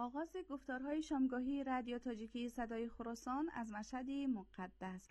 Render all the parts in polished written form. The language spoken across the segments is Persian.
آغاز گفتارهای شامگاهی رادیو تاجیکی صدای خراسان از مشهد مقدس.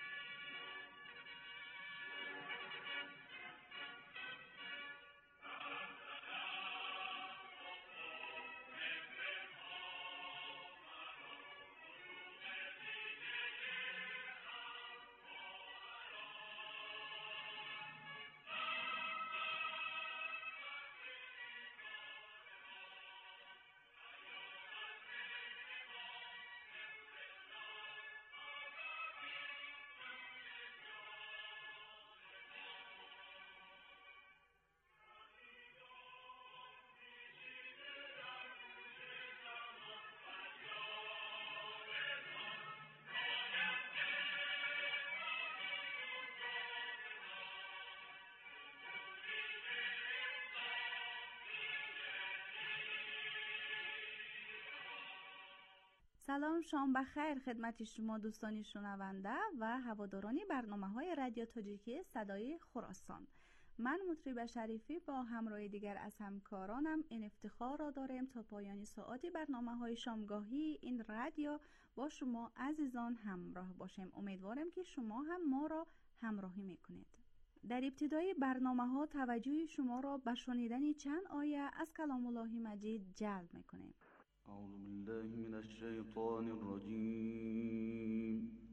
سلام، شام بخیر خدمت شما دوستانی شنونده و هواداران برنامه‌های رادیو تاجیکی صدای خراسان. من مطرب شریفی با همراه دیگر از همکارانم این افتخار را داریم تا پایان ساعت برنامه‌های شامگاهی این رادیو با شما عزیزان همراه باشیم. امیدوارم که شما هم ما را همراهی میکنید. در ابتدای برنامه‌ها توجه شما را به شنیدن چند آیه از کلام الله مجید جلب میکنیم. أعوذ بالله من الشيطان الرجيم.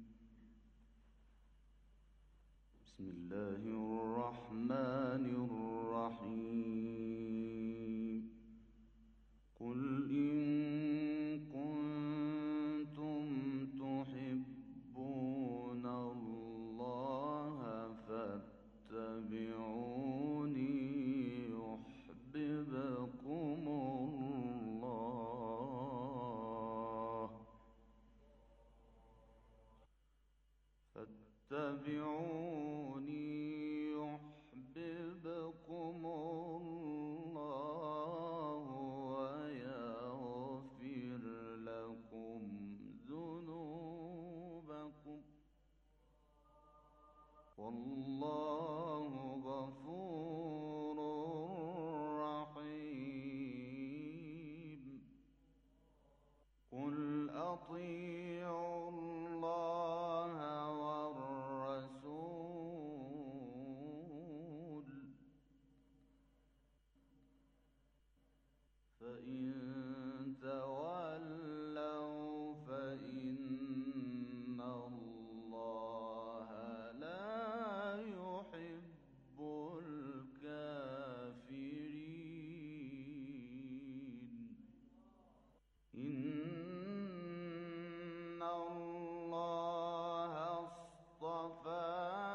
بسم الله الرحمن الرحيم. قل إن كنتم تحبون الله فاتبعوني يحببكم فاتبعوني يحببكم الله ويغفر لكم ذنوبكم والله غفور رحيم. قل أطيعوا الله والرسول فإن تولوا فإن الله لا يحب الكافرين. إن الله اصطفى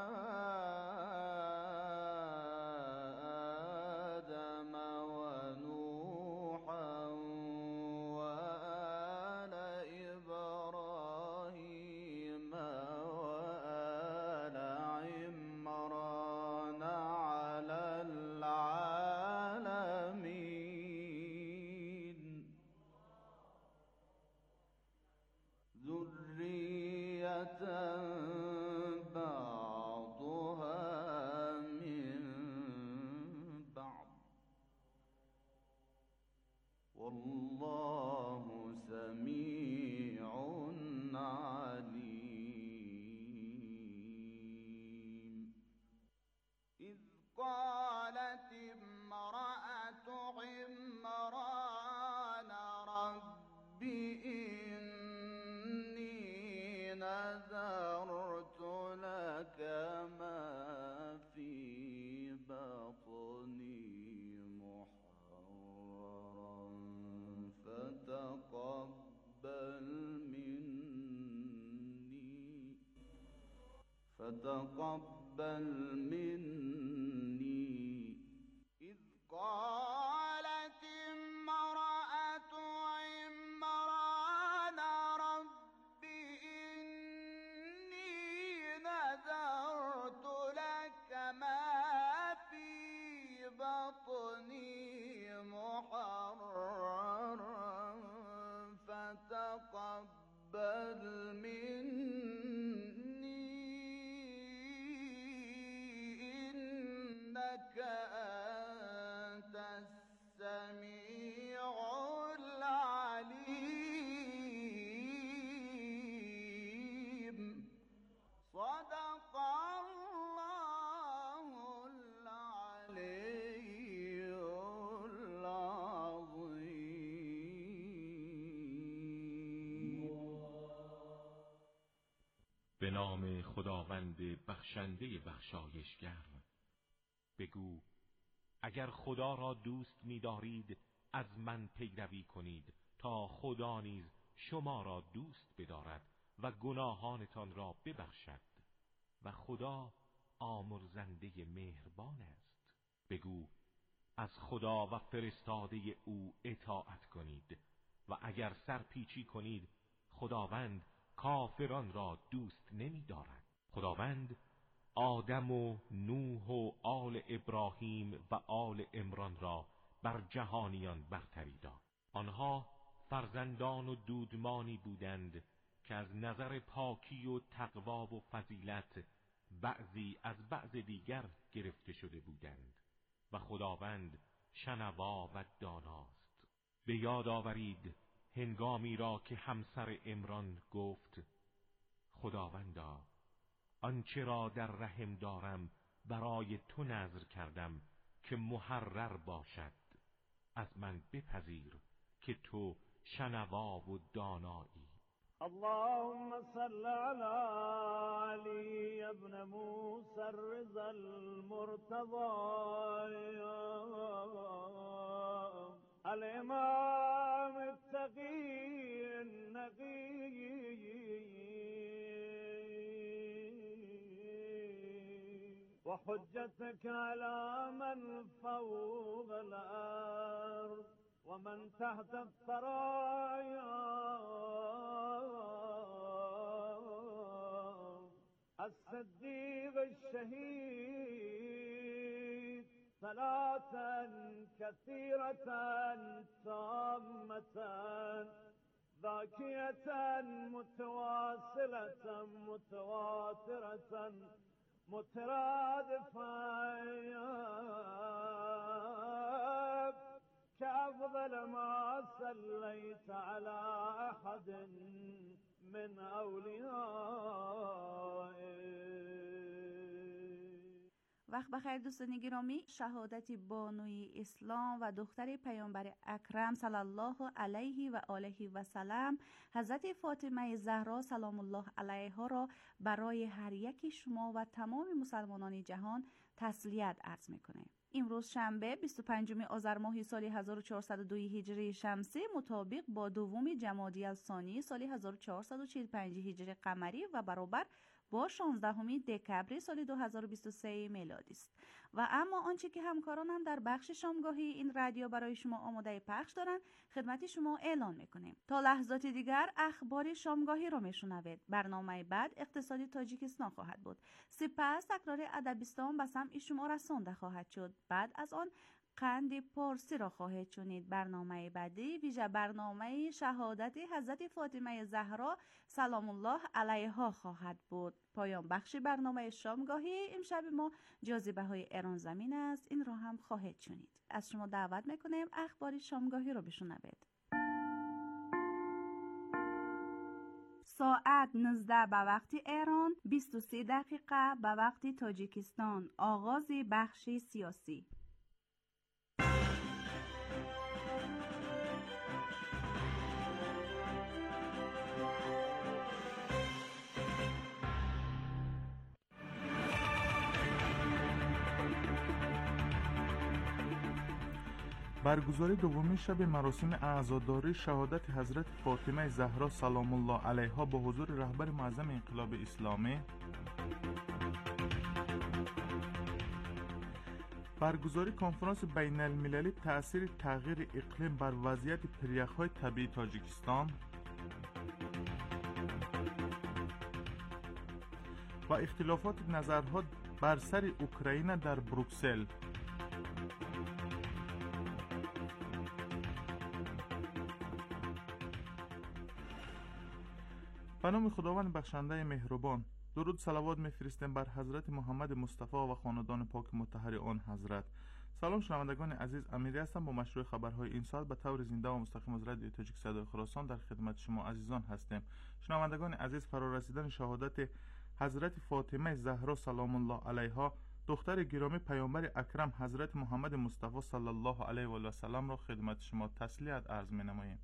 آدم ونوحا وآل إبراهيم وآل عمران على العالمين ذرية بعضها من بعض والله سميع عليم. إذ قالت امرأة عمران رب إني نذرت لك ما في بطني محررا فتقبل مني. إذ قالت امرأة عمران رب إني نذرت لك ما في بطني محررا فتقبل مني إنك خداوند بخشنده بخشایشگر. بگو اگر خدا را دوست می‌دارید از من پیروی کنید تا خدا نیز شما را دوست بدارد و گناهانتان را ببخشد و خدا آمرزنده مهربان است. بگو از خدا و فرستاده او اطاعت کنید و اگر سرپیچی کنید خداوند کافران را دوست نمی دارد. خداوند آدم و نوح و آل ابراهیم و آل عمران را بر جهانیان برتری داد. آنها فرزندان و دودمانی بودند که از نظر پاکی و تقوا و فضیلت بعضی از بعض دیگر گرفته شده بودند و خداوند شنوا و داناست. به یاد آورید هنگامی را که همسر عمران گفت خداوندا آنچه را در رحم دارم برای تو نذر کردم که محرر باشد، از من بپذیر که تو شنوا و دانایی. اللهم صل على علي ابن موسى الرضا المرتضى الامام التقي النقي وحجتك على من فوق الارض ومن تحت الثرايا الصديق الشهيد صلاة كثيرة تامة ذاكية متواصلة متواترة مترادفة كأفضل ما صليت على أحد من أوليائك. وقت بخیر دوستان گرامی، شهادت بانوی اسلام و دختر پیامبر اکرم صلی الله علیه و آله و سلم حضرت فاطمه زهرا سلام الله علیها را برای هر یک شما و تمام مسلمانان جهان تسلیت عرض میکنه. امروز شنبه 25 آذر ماه سال 1402 هجری شمسی مطابق با دوم جمادی الثانی سال 1445 هجری قمری و برابر با 16 دکبر سال 2023 میلادی است. و اما آنچه که همکارانم در بخش شامگاهی این رادیو برای شما آماده پخش دارند خدمت شما اعلان میکنیم. تا لحظات دیگر اخبار شامگاهی را میشنوید. برنامه بعد اقتصادی تاجیکستان خواهد بود. سپس تکرار ادبیستان به سمع شما رسانده خواهد شد. بعد از آن قند پارسی را خواهید شنید. برنامه بعدی ویژه برنامه شهادت حضرت فاطمه زهرا سلام الله علیها خواهد بود. پایان بخش برنامه شامگاهی امشب ما جاذبه های ایران زمین است. این را هم خواهید شنید. از شما دعوت میکنیم اخبار شامگاهی را بشنوید. ساعت 19 به وقت ایران، 23 دقیقه به وقت تاجیکستان. آغاز بخش سیاسی. برگزاری دومین شب مراسم عزاداری شهادت حضرت فاطمه زهرا سلام الله علیها با حضور رهبر معظم انقلاب اسلامی، برگزاری کنفرانس بین المللی تأثیر تغییر اقلیم بر وضعیت پریخ‌های طبیعی تاجیکستان و اختلافات نظرها بر سر اوکراین در بروکسل. به نام خداوند بخشنده مهربان، درود صلوات میفرستیم بر حضرت محمد مصطفی و خاندان پاک مطهر آن حضرت. سلام شنوندگان عزیز، امیری هستم. با مشروع خبرهای این ساعت به طور زنده و مستقیم از رادیو تاجیک صدای خراسان در خدمت شما عزیزان هستیم. شنوندگان عزیز، فرارسیدن شهادت حضرت فاطمه زهرا سلام الله علیها دختر گرامی پیامبر اکرم حضرت محمد مصطفی صلی الله علیه و آله و سلم را خدمت شما تسلیت عرض می‌نماییم.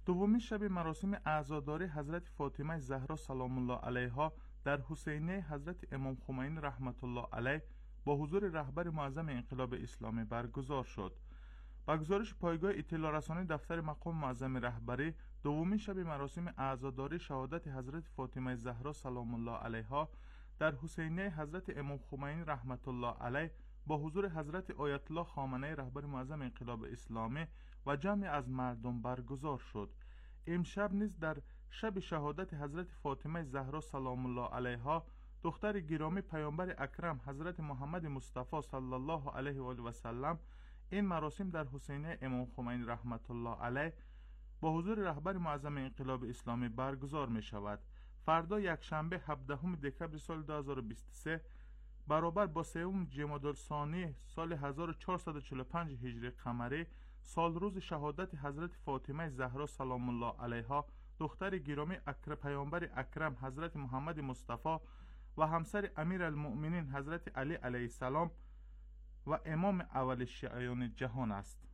دومین شب مراسم عزاداری حضرت فاطمه زهرا سلام الله علیها در حسینیه حضرت امام خمینی رحمت الله علیه با حضور رهبر معظم انقلاب اسلامی برگزار شد. با گزارش پایگاه اطلاع رسانی دفتر مقام معظم رهبری، دومین شب مراسم عزاداری شهادت حضرت فاطمه زهرا سلام الله علیها در حسینیه حضرت امام خمینی رحمت الله علیه با حضور حضرت آیت الله خامنه‌ای رهبر معظم انقلاب اسلامی و جمعی از مردم برگزار شد. امشب نیز در شب شهادت حضرت فاطمه زهرا سلام الله علیها دختر گرامی پیامبر اکرم حضرت محمد مصطفی صلی الله علیه و آله و سلم، این مراسم در حسینیه امام خمینی رحمت الله علیه با حضور رهبر معظم انقلاب اسلامی برگزار می شود. فردا یکشنبه 17 دکمبر سال 2023 برابر با 3 جمادی الثانی سال 1445 هجری قمری سال روز شهادت حضرت فاطمه زهرا سلام الله علیها دختر گرامی پیامبر اکرم حضرت محمد مصطفی و همسر امیر المؤمنین حضرت علی علیه السلام و امام اول شیعیان جهان است.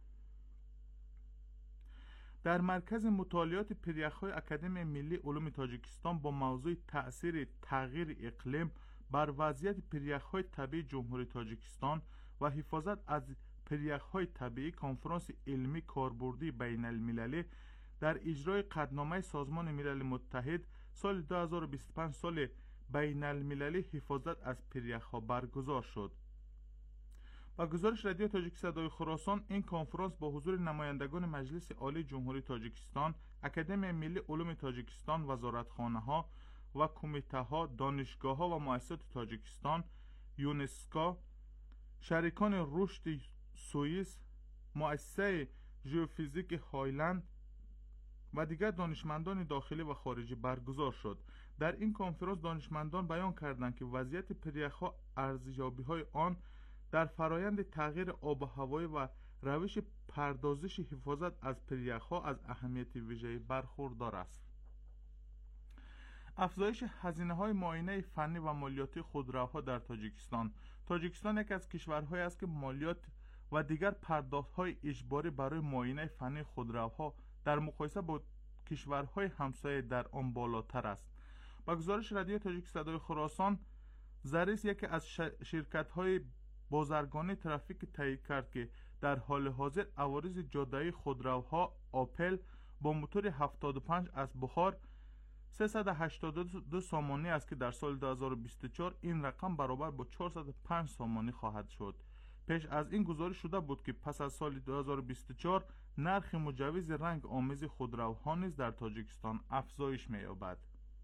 در مرکز مطالعات پریخ‌های اکادمی ملی علوم تاجیکستان با موضوع تأثیر تغییر اقلیم بر وضعیت پریخ‌های طبیعی جمهوری تاجیکستان و حفاظت از پریخ‌های طبیعی کنفرانس علمی کاربردی بین المللی در اجرای قطعنامه سازمان ملل متحد سال 2025 سال بین المللی حفاظت از پریخ‌ها برگزار شد. با گزارش رادیو تاجیک صدای خراسان، این کنفرانس با حضور نمایندگان مجلس عالی جمهوری تاجیکستان، اکادمی ملی علوم تاجیکستان، وزارتخانه‌ها و کمیته‌ها، دانشگاه‌ها و مؤسسات تاجیکستان، یونسکو، شریکان رشد سوئیس، مؤسسه ژئوفیزیک هایلند و دیگر دانشمندان داخلی و خارجی برگزار شد. در این کنفرانس دانشمندان بیان کردند که وضعیت پریخ‌ها، ارزیابی‌های آن در فرایند تغییر آب و هوایی و روش پردازش حفاظت از پریخ‌ها از اهمیت ویژه‌ای برخوردار است. افزایش هزینه‌های معاینه فنی و مالیاتی خودروها در تاجیکستان. تاجیکستان یکی از کشورهایی است که مالیات و دیگر پرداخت‌های اجباری برای معاینه فنی خودروها در مقایسه با کشورهای همسایه در آن بالاتر است. با گزارش رادیو تاجیک صدای خراسان، زریس یکی از شرکت‌های بازرگانی ترافیک تایید کرد که در حال حاضر عوارض جاده‌ای خودروها آپل با موتور 75 از بخار 382 سامانی است که در سال 2024 این رقم برابر با 405 سامانی خواهد شد. پیش از این گزارش شده بود که پس از سال 2024 نرخ مجوز رنگ آمیز خودروها نیز در تاجیکستان افزایش می‌یابد.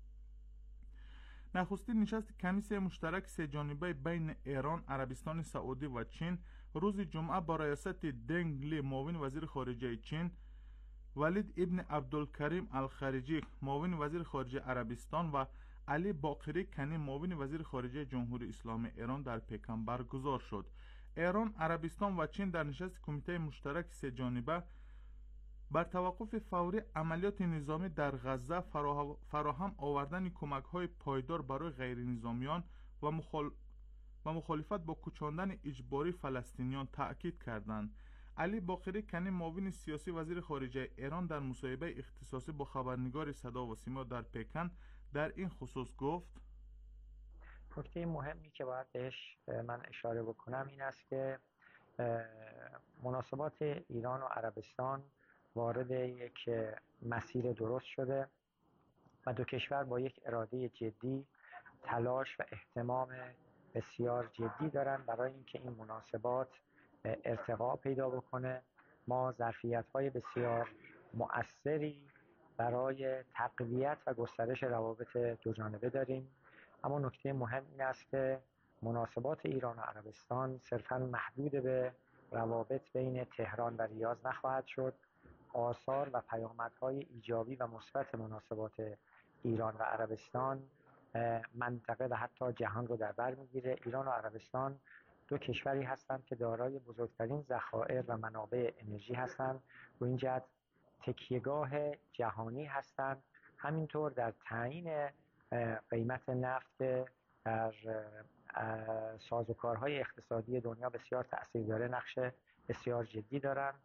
نخستین نشست کمیسیون مشترک سه‌جانبه بین ایران، عربستان سعودی و چین روز جمعه با ریاست دنگ لی معاون وزیر خارجه چین، ولید ابن عبدالکریم الخارجی معاون وزیر خارجه عربستان و علی باقری کنی معاون وزیر خارجه جمهوری اسلامی ایران در پکن برگزار شد. ایران، عربستان و چین در نشست کمیته مشترک سه‌جانبه بر توقف فوری عملیات نظامی در غزه، فراهم آوردن کمک‌های پایدار برای غیر نظامیان و مخالفت با کوچاندن اجباری فلسطینیان تأکید کردند. علی باقری کنی معاون سیاسی وزیر خارجه ایران در مصاحبه اختصاصی با خبرنگار صدا و سیما در پکن در این خصوص گفت: نکته مهمی که باید بهش من اشاره بکنم این است که مناسبات ایران و عربستان وارد یک مسیر درست شده و دو کشور با یک اراده جدی، تلاش و اهتمام بسیار جدی دارن برای اینکه این مناسبات ارتقا پیدا بکنه. ما ظرفیت‌های بسیار مؤثری برای تقویت و گسترش روابط دو جانبه داریم. اما نکته مهم این است که مناسبات ایران و عربستان صرفاً محدود به روابط بین تهران و ریاض نخواهد شد. آثار و پیامدهای ایجابی و مثبت مناسبات ایران و عربستان منطقه و حتی جهان رو در بر میگیره. ایران و عربستان دو کشوری هستند که دارای بزرگترین ذخایر و منابع انرژی هستند و این جهت تکیهگاه جهانی هستند. همینطور در تعیین قیمت نفت که در سازوکارهای اقتصادی دنیا بسیار تأثیر داره، نقش بسیار جدی دارند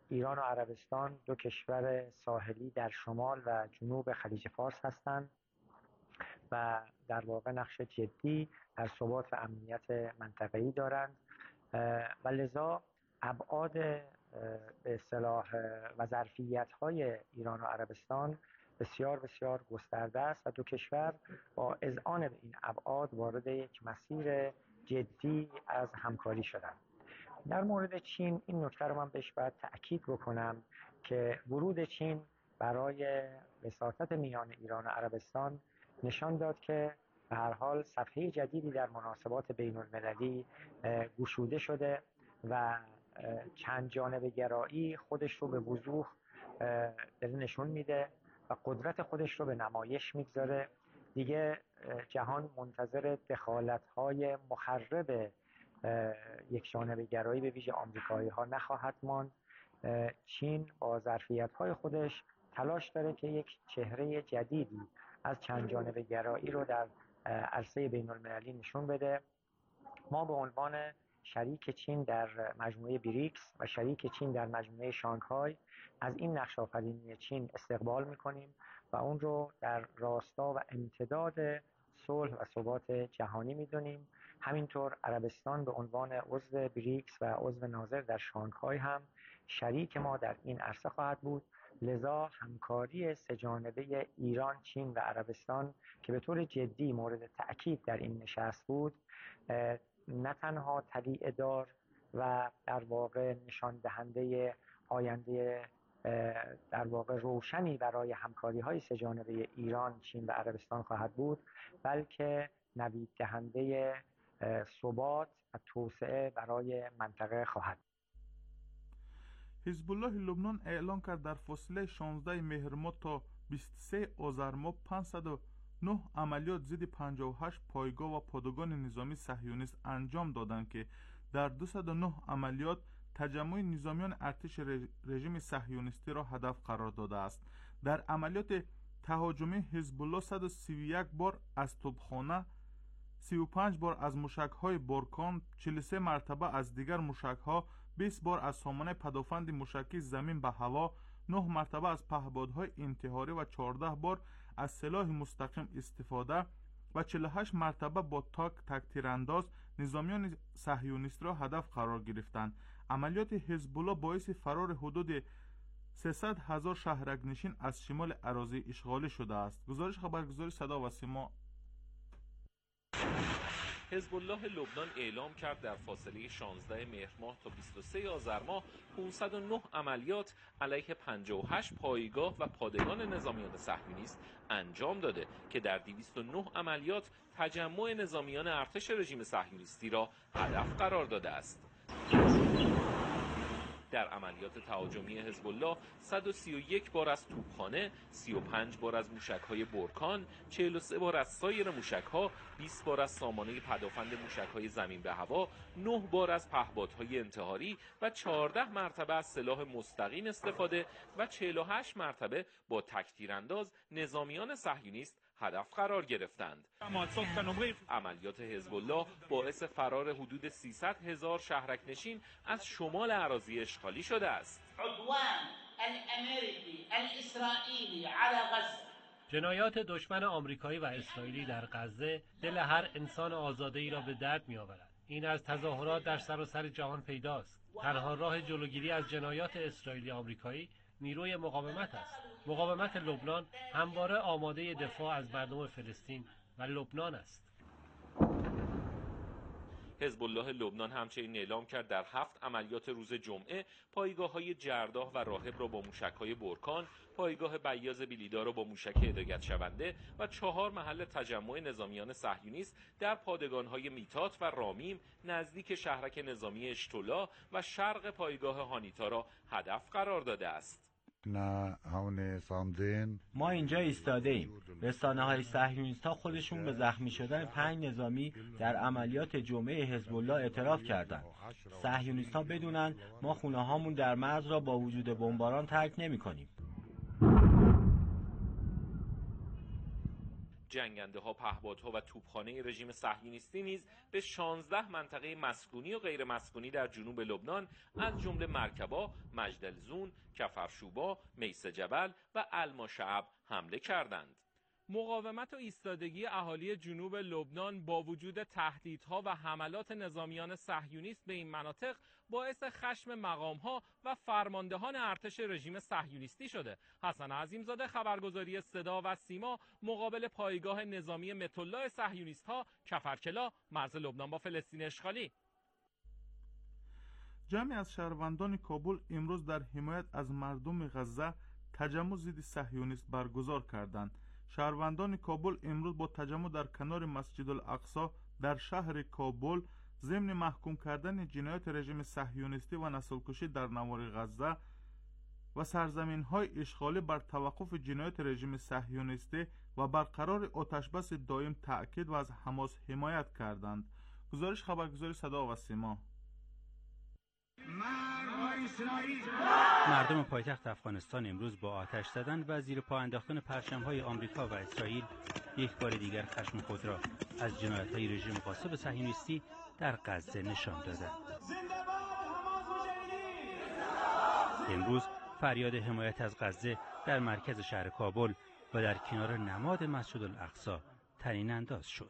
ایران و عربستان دو کشور ساحلی در شمال و جنوب خلیج فارس هستند و در واقع نقش جدی در ثبات و امنیت منطقه‌ای دارند و لذا ابعاد به اصطلاح و ظرفیت‌های ایران و عربستان بسیار بسیار گسترده است و دو کشور با اذعان به این ابعاد وارد یک مسیر جدی از همکاری شدند. در مورد چین این نکته رو من بهش باید تأکید بکنم که ورود چین برای وساطت میان ایران و عربستان نشان داد که به هر حال صفحه جدیدی در مناسبات بین المللی گشوده شده و چند جانبه گرایی خودش رو به وضوح نشون میده و قدرت خودش رو به نمایش میگذاره. دیگه جهان منتظر دخالت‌های مخرب یک جانبه گرایی به ویژه آمریکایی ها نخواهد ماند. چین با ظرفیت‌های خودش تلاش داره که یک چهره جدیدی از چند جانبه گرایی رو در عرصه بین المللی نشون بده. ما به عنوان شریک چین در مجموعه بریکس و شریک چین در مجموعه شانگهای از این نقش آفرینی چین استقبال می‌کنیم و اون رو در راستا و امتداد صلح و ثبات جهانی می‌دونیم. همینطور عربستان به عنوان عضو بریکس و عضو ناظر در شانگهای هم شریک ما در این عرصه خواهد بود. لذا همکاری سه‌جانبه ایران، چین و عربستان که به طور جدی مورد تأکید در این نشست بود، نه تنها طلیع دار و در واقع نشان دهنده آینده در واقع روشنی برای همکاری‌های سه‌جانبه ایران، چین و عربستان خواهد بود، بلکه نوید دهنده ثبات و توسعه برای منطقه خواهد. حزب الله لبنان اعلام کرد در فاصله 16 مهر ماه تا 23 آذر ماه 509 عملیات ضد 58 پایگاه و پادگان نظامی صهیونیست انجام دادند که در 209 عملیات تجمع نظامیان ارتش رژیم صهیونیستی را هدف قرار داده است. در عملیات تهاجمی حزب الله 131 بار از توپخانه، 35 بار از موشک‌های بارکان، 43 مرتبه از دیگر موشک‌ها، 20 بار از سامانه پدافند موشکی زمین به هوا، 9 مرتبه از پهپادهای انتحاری و 14 بار از سلاح مستقیم استفاده و 48 مرتبه با تک تیرانداز نظامیان صهیونیست را هدف قرار گرفتند. عملیات حزب الله باعث فرار حدود 300,000 شهرک‌نشین از شمال اراضی اشغالی شده است. گزارش خبرگزاری صدا و سیما. حزب الله لبنان اعلام کرد در فاصله 16 مهر ماه تا 23 آذر ماه 509 عملیات علیه 58 پایگاه و پادگان نظامیان صهیونیست انجام داده که در 209 عملیات تجمع نظامیان ارتش رژیم صهیونیستی را هدف قرار داده است. در عملیات تهاجمی حزب الله 131 بار از توپخانه، 35 بار از موشک‌های برکان، 43 بار از سایر موشک‌ها، 20 بار از سامانه پدافند موشک‌های زمین به هوا، 9 بار از پهپادهای انتحاری و 14 مرتبه از سلاح مستقیم استفاده و 48 مرتبه با تک تیرانداز نظامیان صهیونیست هدف قرار گرفتند. عملیات حزب الله باعث فرار حدود 300,000 شهرک‌نشین از شمال اراضی اشغالی شده است. عدوان الامریکی الاسرائیلی علی غزه، جنایات دشمن آمریکایی و اسرائیلی در غزه دل هر انسان آزاده‌ای را به درد می‌آورد. این از تظاهرات در سراسر جهان پیداست. تنها راه جلوگیری از جنایات اسرائیلی آمریکایی نیروی مقاومت است. مقاومت لبنان همواره آماده دفاع از مردم فلسطین و لبنان است. حزب الله لبنان همچنین اعلام کرد در 7 عملیات روز جمعه پایگاه‌های جرداه و راهب را با موشک‌های برکان، پایگاه بیاض بیلیدا را با موشک هدایت شونده و 4 محل تجمع نظامیان صهیونیست در پادگان‌های میتات و رامیم نزدیک شهرک نظامی اشتولا و شرق پایگاه هانیتا را هدف قرار داده است. ما اینجا ایستاده ایم. رسانه‌های صهیونیست‌ها خودشون به زخمی شدن 5 نظامی در عملیات جمعه حزب الله اعتراف کردند. صهیونیست‌ها بدونن ما خونه‌هامون در مرز را با وجود بمباران ترک نمی‌کنیم. جنگنده‌ها، پهپادها و توپخانه رژیم صهیونیستی نیز به 16 منطقه مسکونی و غیر مسکونی در جنوب لبنان از جمله مرکبا، مجدلزون، کفرشوبا، میس جبل و الماشعب حمله کردند. مقاومت و ایستادگی اهالی جنوب لبنان با وجود تهدیدها و حملات نظامیان صهیونیست به این مناطق باعث خشم مقامها و فرماندهان ارتش رژیم صهیونیستی شده. حسن عظیمزاده، خبرگزاری صدا و سیما، مقابل پایگاه نظامی متولای صهیونیست‌ها کفرکلا، مرز لبنان با فلسطین اشغالی. جمعی از شهروندان کابل امروز در حمایت از مردم غزه تجمع ضد صهیونیست برگزار کردند. شهروندان کابل امروز با تجمع در کنار مسجد الاقصی در شهر کابل ضمن محکوم کردن جنایات رژیم صهیونیستی و نسل‌کشی در نوار غزه و سرزمین‌های اشغالی بر توقف جنایات رژیم صهیونیستی و برقرار آتشبس دائم تأکید و از حماس حمایت کردند. گزارش خبرگزاری صدا و سیما. مردم پایتخت افغانستان امروز با آتش زدن و زیر پا انداختن پرچم‌های آمریکا و اسرائیل یک بار دیگر خشم خود را از جنایت‌های رژیم غاصب صهیونیستی در غزه نشان دادند. امروز فریاد حمایت از غزه در مرکز شهر کابل و در کنار نماد مسجد الاقصی طنین انداز شد.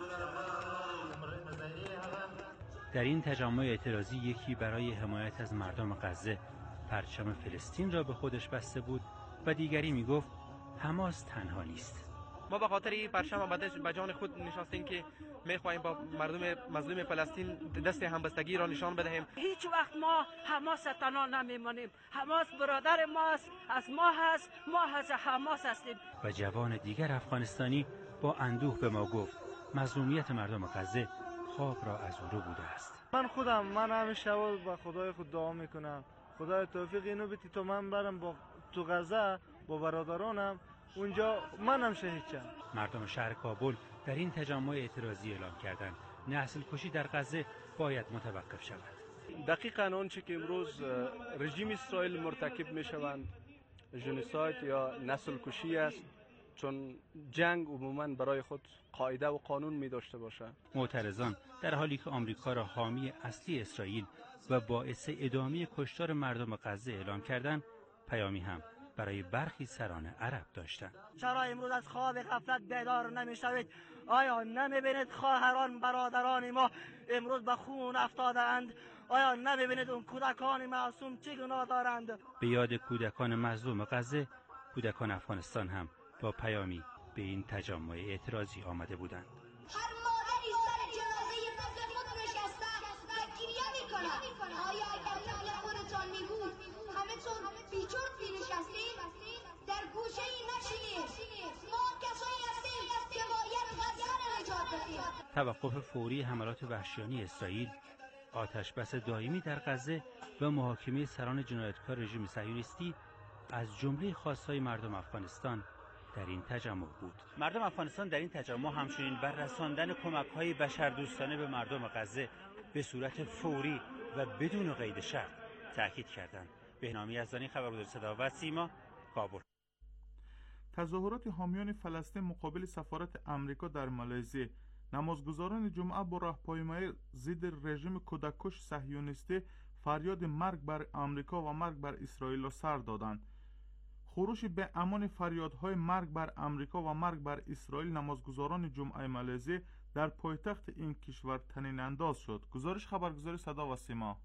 در این تجمع اعتراضی یکی برای حمایت از مردم غزه پرچم فلسطین را به خودش بسته بود و دیگری میگفت حماس تنها نیست. ما به خاطر این پرچم به جان خود نشستیم که میخواهیم با مردم مظلوم فلسطین دست همبستگی را نشان بدهیم. هیچ وقت ما حماس تنها نمیمانیم. حماس برادر ماست، از ما هست، ما از حماس هستیم. و جوان دیگر افغانستانی با اندوه به ما گفت مظلومیت مردم غزه خواب را از او رو بوده است. من همیشه با خدای خود دعا میکنم خدای توفیق اینو بدی تا من برم تو غزه با برادرانم اونجا منم شهید شم. مردم شهر کابل در این تجمع اعتراضی اعلام کردند نسل کشی در غزه باید متوقف شود. دقیقاً آنچه که امروز رژیم اسرائیل مرتکب میشوند ژنوساید یا نسل کشی است، چون جنگ عموماً برای خود قاعده و قانون می داشته باشد. معترضان در حالی که آمریکا را حامی اصلی اسرائیل و باعث ادامه کشتار مردم غزه اعلام کردند، پیامی هم برای برخی سران عرب داشتند. چرا امروز از خواب غفلت بیدار نمیشوید؟ آیا نمیبینید خواهران برادران ما امروز به خون افتادند؟ آیا نمیبینید اون کودکان معصوم چه گناه دارند؟ به یاد کودکان مظلوم غزه، کودکان افغانستان هم با پیامی به این تجمع اعتراضی آمده بودند. هر مادری سر جنازه طفل خود نشسته و گریه میکنه. آیا اگر طفل خودتان میبود همه‌تون بیچارت بینشستید؟ در گوشه ای نشینید. ما کسایی هستیم که باید غزه را نجات بدیم. توقف فوری حملات وحشیانه اسرائیل، آتشبس دائمی در غزه و محاکمه سران جنایتکار رژیم صهیونیستی از جمله خواستهای مردم افغانستان در این تجمع بود. مردم افغانستان در این تجمع همچنین بر رساندن کمک‌های بشردوستانه به مردم غزه به صورت فوری و بدون قید شرط تاکید کردند. بهنام یزدانی، خبرگزاری صدا و سیما، کابل. تظاهرات حامیان فلسطین مقابل سفارت آمریکا در مالزی، نمازگزاران جمعه با راهپیمایی ضد رژیم کودککش صهیونیستی فریاد مرگ بر آمریکا و مرگ بر اسرائیل را سر دادند. خروش به امان فریادهای مرگ بر آمریکا و مرگ بر اسرائیل نمازگزاران جمعه مالزی در پایتخت این کشور طنین انداز شد. گزارش خبرگزاری صدا و سیما.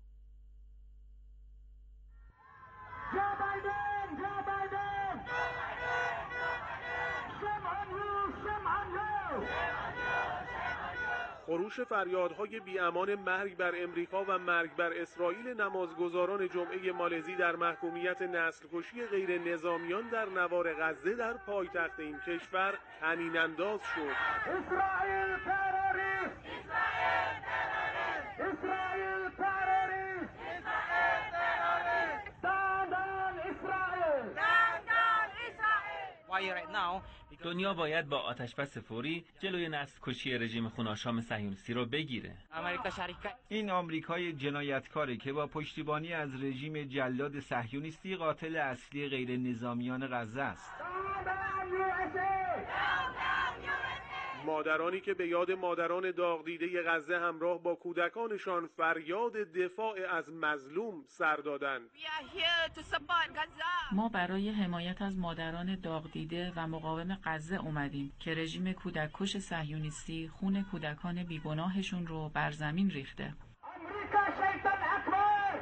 خروش فریادهای بی‌امان مرگ بر امریکا و مرگ بر اسرائیل نمازگزاران جمعه مالزی در محکومیت نسل کشی غیر نظامیان در نوار غزه در پایتخت این کشور طنین انداز شد. اسرائیل تروریست! اسرائیل تروریست! اسرائیل تروریست! اسرائیل تروریست! Stand down Israel! Stand down Israel! دنیا باید با آتشبس فوری جلوی نسل کشی رژیم خوناشام صهیونیستی رو بگیره. این آمریکای جنایتکاری که با پشتیبانی از رژیم جلاد صهیونیستی قاتل اصلی غیر نظامیان غزه است. مادرانی که به یاد مادران داغ دیده غزه همراه با کودکانشان فریاد دفاع از مظلوم سر دادند. ما برای حمایت از مادران داغ دیده و مقاوم غزه اومدیم که رژیم کودککش صهیونیستی خون کودکان بیگناهشون رو بر زمین ریخته. امریکا شیطان اکبر!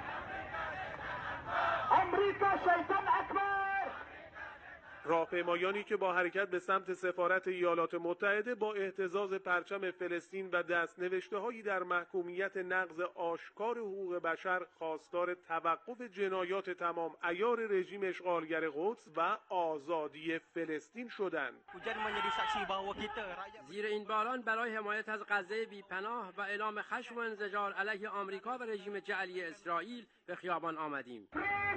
امریکا شیطان اکبر! راهپیمایانی که با حرکت به سمت سفارت ایالات متحده با اهتزاز پرچم فلسطین و دست‌نوشته‌هایی در محکومیت نقض آشکار حقوق بشر خواستار توقف جنایات تمام عیار رژیم اشغالگر قدس و آزادی فلسطین شدند. زیر این باران برای حمایت از غزه بی‌پناه و اعلام خشم و انزجار علیه آمریکا و رژیم جعلی اسرائیل به خیابان آمدیم.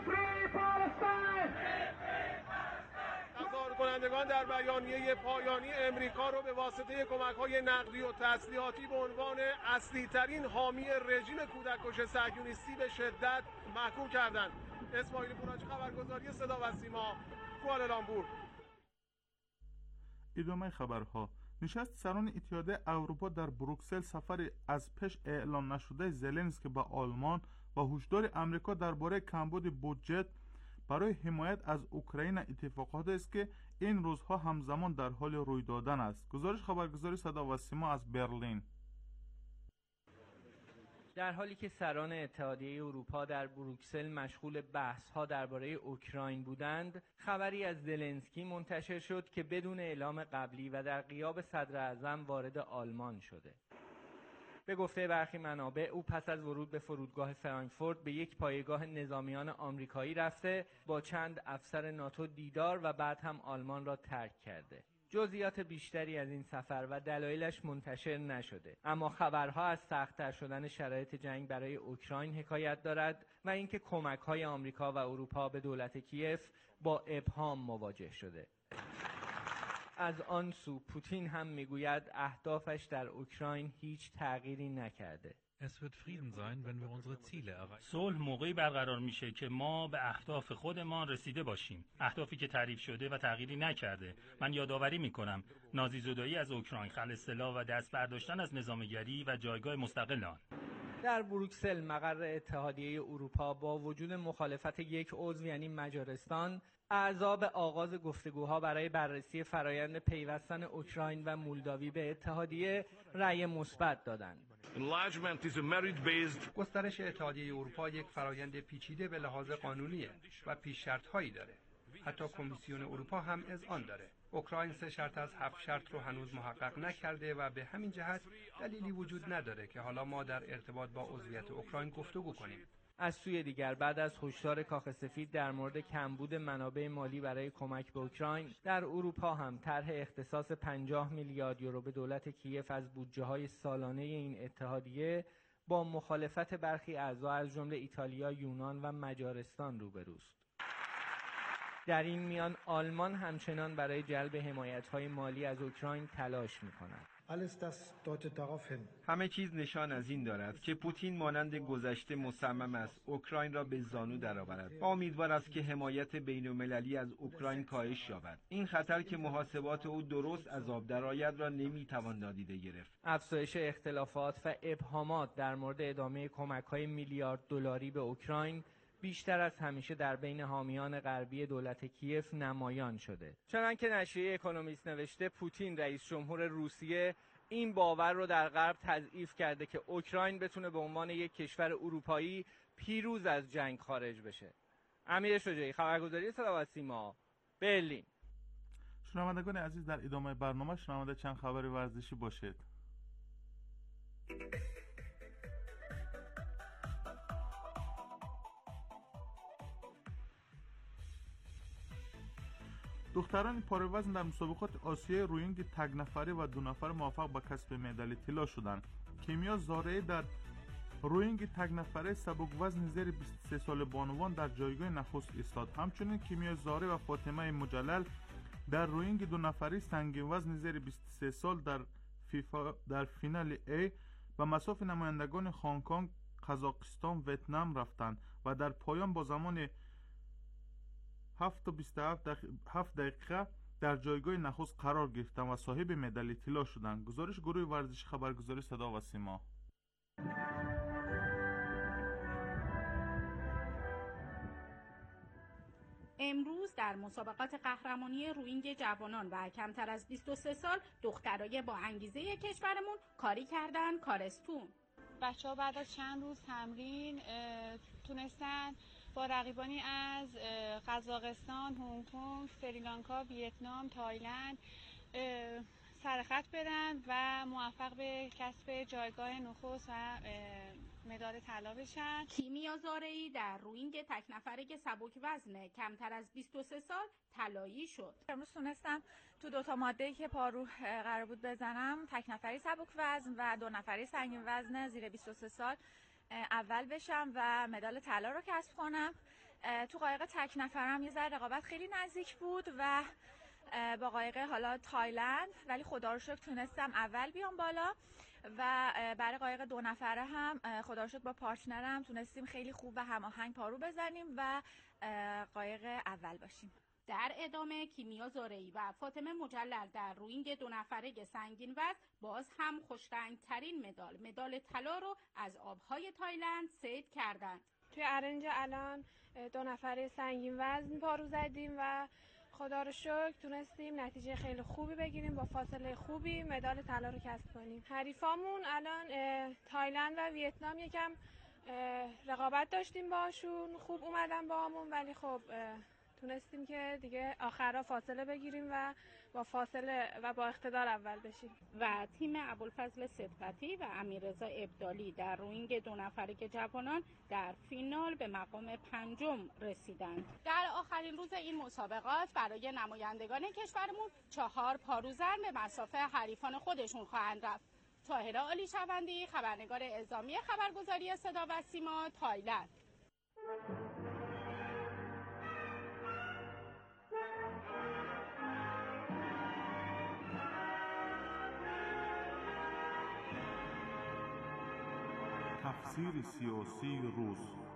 کنندگان در بیانیه پایانی امریکا رو به واسطه کمک‌های نقدی و تسلیحاتی به عنوان اصلی‌ترین حامی رژیم کودککش صهیونیستی به شدت محکوم کردند. اسماعیل پوراجی، خبرگزاری صدا و سیما، کوالالامپور. ادامه خبرها. نشست سران اتحادیه اروپا در بروکسل سفر از پیش اعلام نشده زلنسکی به آلمان و هشدار آمریکا درباره کمبود بودجه برای حمایت از اوکراین اتفاقات است که این روزها همزمان در حال روی دادن است. گزارش خبرگزاری صدا و سیما از برلین. در حالی که سران اتحادیه اروپا در بروکسل مشغول بحث‌ها درباره اوکراین بودند، خبری از زلنسکی منتشر شد که بدون اعلام قبلی و در غیاب صدر اعظم وارد آلمان شده. به گفته برخی منابع، او پس از ورود به فرودگاه فرانکفورت به یک پایگاه نظامیان آمریکایی رفته، با چند افسر ناتو دیدار و بعد هم آلمان را ترک کرده. جزئیات بیشتری از این سفر و دلایلش منتشر نشده، اما خبرها از سخت‌تر شدن شرایط جنگ برای اوکراین حکایت دارد و اینکه کمک‌های آمریکا و اروپا به دولت کیف با ابهام مواجه شده. از آن سو پوتین هم میگوید اهدافش در اوکراین هیچ تغییری نکرده. صلح موقعی برقرار میشه که ما به اهداف خودمان رسیده باشیم، اهدافی که تعریف شده و تغییری نکرده. من یادآوری میکنم نازیزدایی از اوکراین، خلع سلاح و دست برداشتن از نظامگری و جایگاه مستقل آن. در بروکسل مقر اتحادیه اروپا با وجود مخالفت یک عضو یعنی مجارستان، اعضا به آغاز گفتگوها برای بررسی فرایند پیوستن اوکراین و مولداوی به اتحادیه رأی مثبت دادند. گسترش اتحادیه اروپا یک فرایند پیچیده به لحاظ قانونیه و پیش شرط‌هایی داره. حتی کمیسیون اروپا هم اذعان داره. اوکراین 3 شرط از 7 شرط رو هنوز محقق نکرده و به همین جهت دلیلی وجود نداره که حالا ما در ارتباط با عضویت اوکراین گفتگو کنیم. از سوی دیگر بعد از هشدار کاخ سفید در مورد کمبود منابع مالی برای کمک به اوکراین، در اروپا هم طرح اختصاص 50 میلیارد یورو به دولت کیف از بودجه‌های سالانه این اتحادیه با مخالفت برخی اعضا از جمله ایتالیا، یونان و مجارستان روبروست. در این میان آلمان همچنان برای جلب حمایت‌های مالی از اوکراین تلاش می‌کند. همه چیز نشان از این دارد که پوتین مانند گذشته مصمم است اوکراین را به زانو درآورد و امیدوار است که حمایت بین‌المللی از اوکراین کاهش یابد. این خطر که محاسبات او درست از آب درآید را نمی‌توان نادیده گرفت. افزایش اختلافات و ابهامات در مورد ادامه کمک‌های میلیارد دلاری به اوکراین بیشتر از همیشه در بین حامیان غربی دولت کیف نمایان شده. چنانکه نشریه اکونومیست نوشته، پوتین رئیس جمهور روسیه این باور رو در غرب تضعیف کرده که اوکراین بتونه به عنوان یک کشور اروپایی پیروز از جنگ خارج بشه. امیر شجاعی، خبرگزاری صدا و سیما، برلین. شنوندگان عزیز، در ادامه برنامه شنونده چند خبر ورزشی باشید. دختران پاروزن در مسابقات آسیای روینگ تگ نفره و 2 نفره موفق به کسب مدال طلا شدند. کیمیا زارعی در روینگ تگ نفره سبک وزن زیر 23 سال بانوان در جایگاه نخست ایستاد. همچنین کیمیا زارعی و فاطمه مجلل در روینگ 2 نفره سنگین وزن زیر 23 سال در فینال A به مصاف نمایندگان هنگ کنگ، قزاقستان، ویتنام رفتند و در پایان با زمان 7 دقیقه در جایگاه نخست قرار گرفتند و صاحب مدال طلا شدند. گزارش گروه ورزشی خبرگزاری صدا و سیما. امروز در مسابقات قهرمانی روینگ جوانان و کمتر از 23 سال دخترای با انگیزه کشورمون کاری کردن کارستون. بچه‌ها بعد از چند روز تمرین تونستن با رقیبانی از قزاقستان، هنگ کنگ، سریلانکا، ویتنام، تایلند سرخط برن و موفق به کسب جایگاه نخست و مدال طلا بشن. کیمیا زارعی در روینگ تک نفره سبک وزن کمتر از 23 سال طلایی شد. امروز تونستم تو 2 ماده‌ای که پارو قرار بود بزنم، تک نفری سبک وزن و 2 نفری سنگین وزن زیر 23 سال اول بشم و مدال طلا رو کسب کنم. تو قایق تک نفرم یه ذره رقابت خیلی نزدیک بود و با قایق حالا تایلند، ولی خدا رو شکر تونستم اول بیام بالا و برای قایق 2 نفره هم خدا رو شکر با پارتنرم تونستیم خیلی خوب و هماهنگ پارو بزنیم و قایق اول باشیم. در ادامه کیمیا زارعی و فاطمه مجلل در روینگ 2 نفره سنگین وزن باز هم خوشرنگ‌ترین مدال طلا رو از آبهای تایلند صید کردند. توی ارنج الان 2 نفره سنگین وزن پارو زدیم و خدا رو شکر تونستیم نتیجه خیلی خوبی بگیریم، با فاصله خوبی مدال طلا رو کسب کنیم. حریفامون الان تایلند و ویتنام یکم رقابت داشتیم باشون، خوب اومدن با همون، ولی خب تونستیم که دیگه آخرها فاصله بگیریم و با فاصله و با اقتدار اول بشیم. و تیم ابوالفضل صدقتی و امیررضا ابدالی در روینگ 2 نفره جوانان در فینال به مقام 5 رسیدند. در آخرین روز این مسابقات برای نمایندگان کشورمون 4 پاروزن به مصاف حریفان خودشون خواهند رفت. طاهره عالی شوندی، خبرنگار اعزامی خبرگزاری صدا و سیما، تایلند. تفسیر سیاسی روز.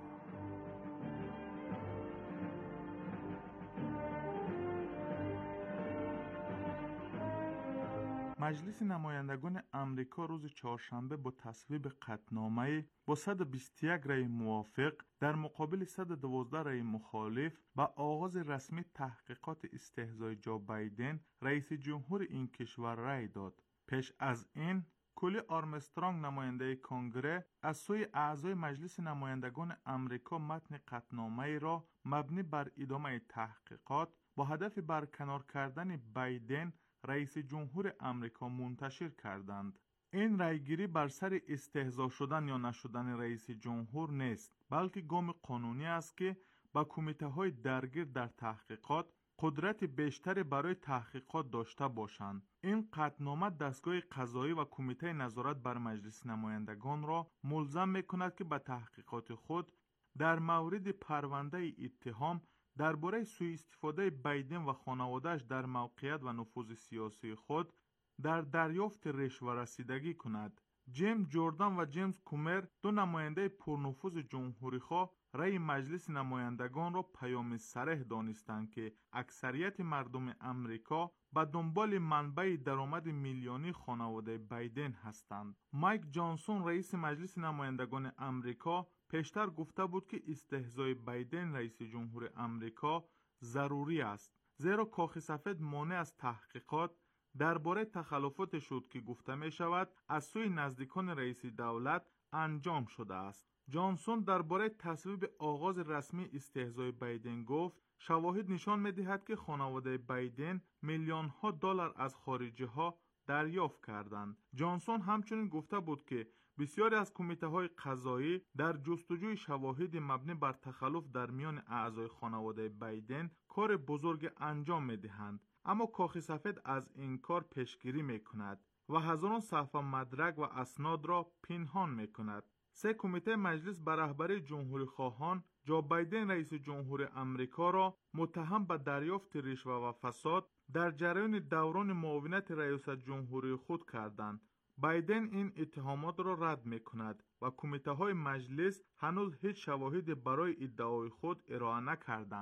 مجلس نمایندگان امریکا روز چهارشنبه با تصویب قطعنامه با 121 رأی موافق در مقابل 112 رأی مخالف به آغاز رسمی تحقیقات استهزای جو بایدن رئیس جمهور این کشور رأی داد. پیش از این کولی آرمسترانگ نماینده کنگره از سوی اعضای مجلس نمایندگان امریکا متن قطعنامه را مبنی بر ادامه تحقیقات با هدف برکنار کردن بایدن رئیس جمهور امریکا منتشر کردند. این رأیگیری بر سر استهزا شدن یا نشدن رئیس جمهور نیست، بلکه گام قانونی است که با کمیته های درگیر در تحقیقات قدرت بیشتری برای تحقیقات داشته باشند. این قطعنامه دستگاه قضایی و کمیته نظارت بر مجلس نمایندگان را ملزم می‌کند که به تحقیقات خود در مورد پرونده اتهام درباره سوء استفاده بایدن و خانواده‌اش در موقعیت و نفوذ سیاسی خود در دریافت رشوه رسیدگی کند. جیم جوردن و جیمز کومر، 2 نماینده پرنفوذ جمهوری‌خواه، رأی مجلس نمایندگان را پیام صریح دانستند که اکثریت مردم امریکا به دنبال منبع درآمد میلیونی خانواده بایدن هستند. مایک جانسون، رئیس مجلس نمایندگان امریکا، پیشتر گفته بود که استهزای بایدن رئیس جمهور امریکا ضروری است، زیرا کاخ سفید مانع از تحقیقات درباره تخلفات شد که گفته می شود از سوی نزدیکان رئیس دولت انجام شده است. جانسون درباره تصویب آغاز رسمی استهزای بایدن گفت شواهد نشان می دهد که خانواده بایدن میلیون ها دلار از خارجی ها دریافت کردند. جانسون همچنین گفته بود که بسیاری از کمیته های قضایی در جستجوی شواهد مبنی بر تخلف در میان اعضای خانواده بایدن کار بزرگ انجام می دهند، اما کاخ سفید از این کار پیشگیری می کند و هزاران صفحه مدرک و اسناد را پنهان می کند. 3 کمیته مجلس به رهبری جمهوری خواهان جو بایدن رئیس جمهور امریکا را متهم به دریافت رشوه و فساد در جریان دوران معاونت رئیس جمهوری خود کردند. بایدن این اتهامات را رد می کند و کمیته های مجلس هنوز هیچ شواهدی برای ادعای خود ارائه نکردند.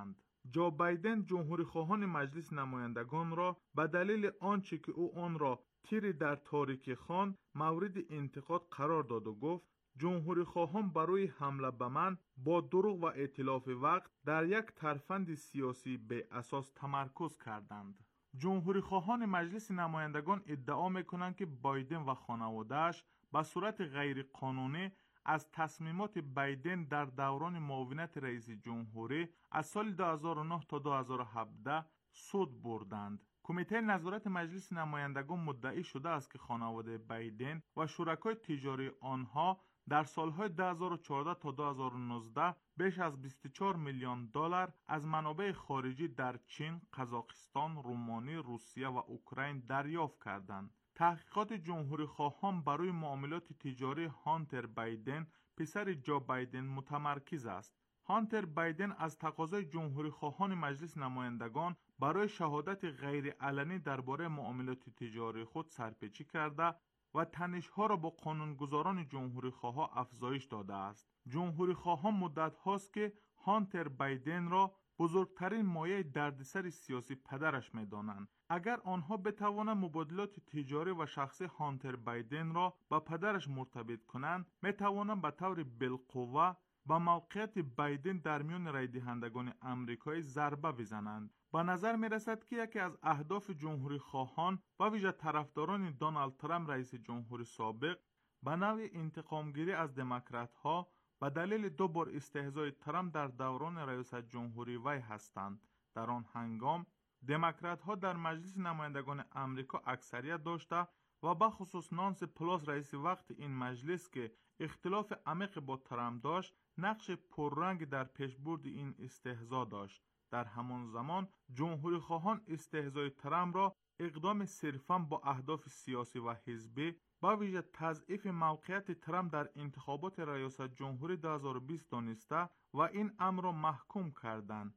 جو بایدن جمهوری خواهان مجلس نمایندگان را به دلیل آنچه که او آن را تیری در تاریکی خواند مورد انتقاد قرار داد و گفت جمهوری خواهان برای حمله به من با دروغ و ائتلاف وقت در یک ترفند سیاسی به اساس تمرکز کردند. جمهوری خواهان مجلس نمایندگان ادعا میکنند که بایدن و خانواده‌اش به صورت غیر قانونی از تصمیمات بایدن در دوران معاونت رئیس جمهوری از سال 2009 تا 2017 سود بردند. کمیته نظارت مجلس نمایندگان مدعی شده است که خانواده بایدن و شرکای تجاری آنها در سالهای 2014 تا 2019 بیش از 24 میلیون دلار از منابع خارجی در چین، قزاقستان، رومانی، روسیه و اوکراین دریافت کردند. تحقیقات جمهوری خواهان برای معاملات تجاری هانتر بایدن پسر جو بایدن متمرکز است. هانتر بایدن از تقاضای جمهوری خواهان مجلس نمایندگان برای شهادت غیر علنی درباره معاملات تجاری خود سرپیچی کرده و تنش‌ها را با قانونگذاران جمهوری خواه افزایش داده است. جمهوری خواهان مدت هاست که هانتر بایدن را بزرگترین مایه دردسر سیاسی پدرش می‌دانند. اگر آنها بتوانند مبادلات تجاری و شخصی هانتر بایدن را با پدرش مرتبط کنند، می‌توانند به طور بالقوه با موقعیت بایدن در میان رای دهندگان آمریکایی ضربه بزنند. به نظر می رسد که یکی از اهداف جمهوری خواهان و ویژه طرفداران دونالد ترامپ رئیس جمهور سابق به نوع انتقامگیری از دموکرات ها به دلیل 2 بار استهزای ترامپ در دوران ریاست جمهوری وی هستند. در آن هنگام دموکرات ها در مجلس نمایندگان آمریکا اکثریت داشته و به خصوص نانسی پلوسی رئیس وقت این مجلس که اختلاف عمیق با ترامپ داشت نقش پررنگ در پیشبرد این استهزا داشت. در همان زمان جمهوری خواهان استهزای ترامپ را اقدام صرفاً با اهداف سیاسی و حزبی با ویژه تضعیف موقعیت ترامپ در انتخابات ریاست جمهوری 2020 دانسته و این امر را محکوم کردند.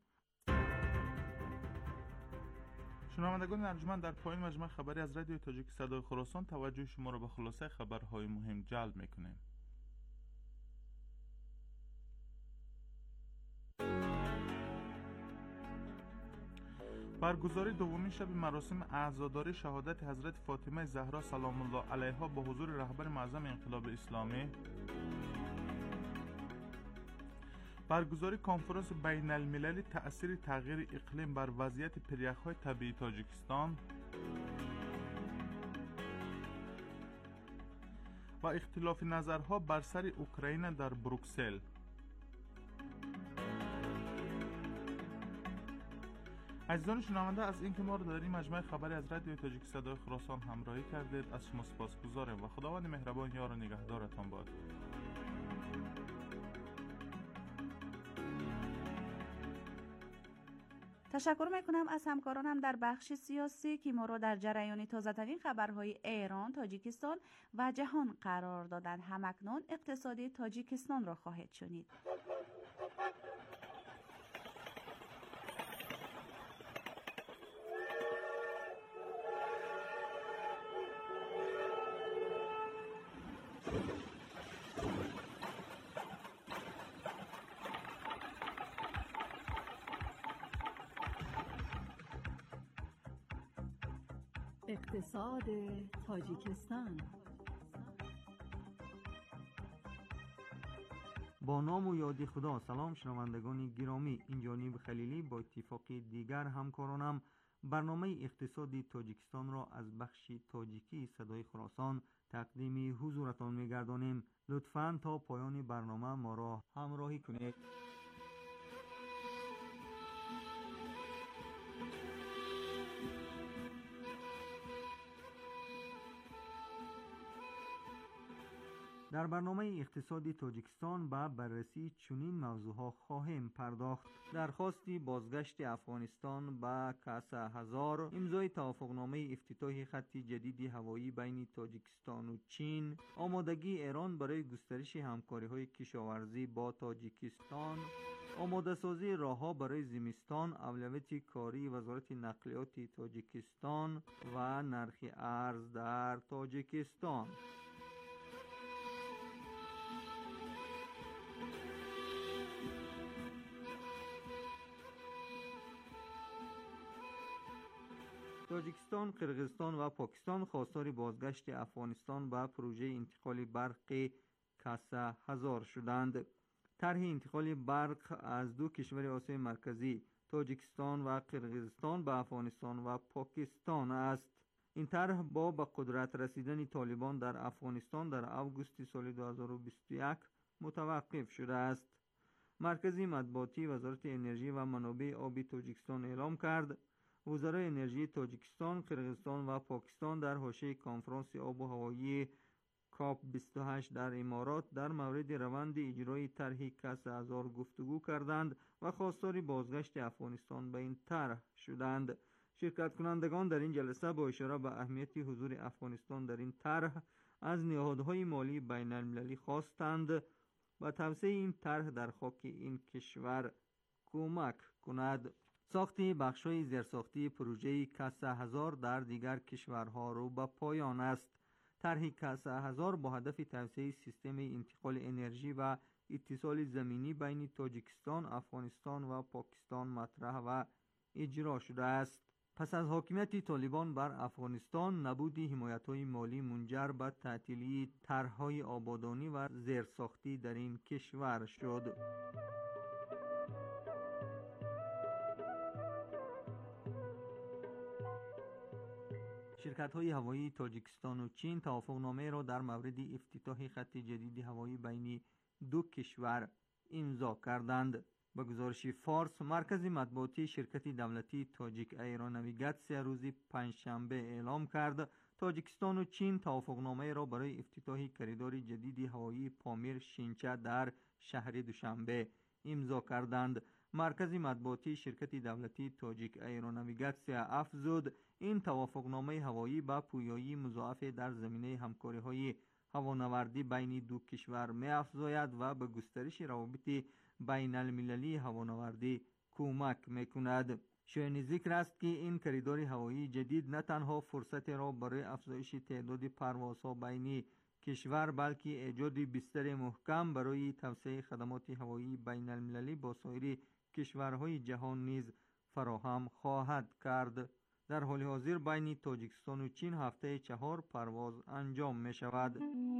شنوندگان ارجمند، در پایان مجموعه خبری از رادیو تاجیک صدای خراسان توجه شما را به خلاصه خبرهای مهم جلب می‌کنیم. برگزاری دومین شب مراسم عزاداری شهادت حضرت فاطمه زهرا سلام الله علیها با حضور رهبر معظم انقلاب اسلامی. برگزاری کنفرانس بین المللی تأثیر تغییر اقلیم بر وضعیت پریخ‌های طبیعی تاجیکستان و اختلاف نظرها بر سر اوکراین در بروکسل. عزیزان شنونده، از اینکه ما رو در این مجموعه خبری از رادیو تاجیک صدای خراسان همراهی کردید از شما سپاسگزارم و خداوند مهربان یار و نگهدارتان باد. تشکر میکنم از همکارانم در بخش سیاسی که ما را در جریان تازه‌ترین خبرهای ایران، تاجیکستان و جهان قرار دادند. همکنون اقتصادی تاجیکستان را خواهید شنید. اقتصاد تاجیکستان. با نام و یاد خدا. سلام شنوندگان گرامی، این جانب خلیلی با اتفاق دیگر همکارانم برنامه اقتصادی تاجیکستان را از بخش تاجیکی صدای خراسان تقدیم حضورتان می‌گردانیم. لطفاً تا پایان برنامه ما را همراهی کنید. در برنامه اقتصادی تاجیکستان به بررسی چنین موضوعها خواهیم پرداخت. درخواست بازگشت افغانستان به کاسا هزار، امضای توافقنامه افتتاح خط جدید هوایی بین تاجیکستان و چین، آمادگی ایران برای گسترش همکاری‌های کشاورزی با تاجیکستان، آماده سازی راه‌ها برای زمستان، اولویت کاری وزارت نقلیات تاجیکستان و نرخ ارز در تاجیکستان. تاجیکستان، قرقیزستان و پاکستان خواستار بازگشت افغانستان به پروژه انتقال برق کاسه 1000 شدند. طرح انتقال برق از دو کشور آسیای مرکزی، تاجیکستان و قرقیزستان به افغانستان و پاکستان است. این طرح با به قدرت رسیدن طالبان در افغانستان در اوگوست سال 2021 متوقف شده است. مرکزی مطبوعاتی وزارت انرژی و منابع آبی تاجیکستان اعلام کرد وزرای انرژی تاجیکستان، قرقیزستان و پاکستان در حاشیه کنفرانس آب و هوایی کاپ 28 در امارات در مورد روند اجرای طرح کاسه 1000 گفتگو کردند و خواستار بازگشت افغانستان به این طرح شدند. شرکت کنندگان در این جلسه با اشاره به اهمیت حضور افغانستان در این طرح از نهادهای مالی بین المللی خواستند و توسعه این طرح در خاک این کشور کمک کند. ساخت بخش‌های زیرساختی پروژه کاسه 1000 در دیگر کشورها رو به پایان است. طرح کاسه 1000 با هدف توسعه سیستم انتقال انرژی و اتصال زمینی بین تاجیکستان، افغانستان و پاکستان مطرح و اجرا شده است. پس از حاکمیت طالبان بر افغانستان، نبود حمایت‌های مالی منجر به تعطیلی طرح‌های آبادانی و زیرساختی در این کشور شد. شرکت‌های هوایی تاجیکستان و چین توافقنامه را در مورد افتتاح خط جدید هوایی بین دو کشور امضا کردند. به گزارش فارس، مرکز مطبوعاتی شرکت دولتی تاجیک ایروناویگاتسیا روز پنجشنبه اعلام کرد تاجیکستان و چین توافقنامه را برای افتتاح کریدور جدید هوایی پامیر شینچه در شهر دوشنبه امضا کردند. مرکز مطبوعاتی شرکت دولتی تاجیک ایروناویگاتسیا افزود این توافقنامه هوایی با پویایی مضاعف در زمینه همکاری‌های هوانوردی بین دو کشور می‌افزاید و به گسترش روابط بین المللی هوانوردی کمک می‌کند. شایان ذکر است که این کریدور هوایی جدید نه تنها فرصت را برای افزایش تعداد پروازها بین کشور بلکه ایجاد بستر محکم برای توسعه خدمات هوایی بین المللی با سایر کشورهای جهان نیز فراهم خواهد کرد. در حال حاضر بین تاجیکستان و چین هفته 4 پرواز انجام می شود.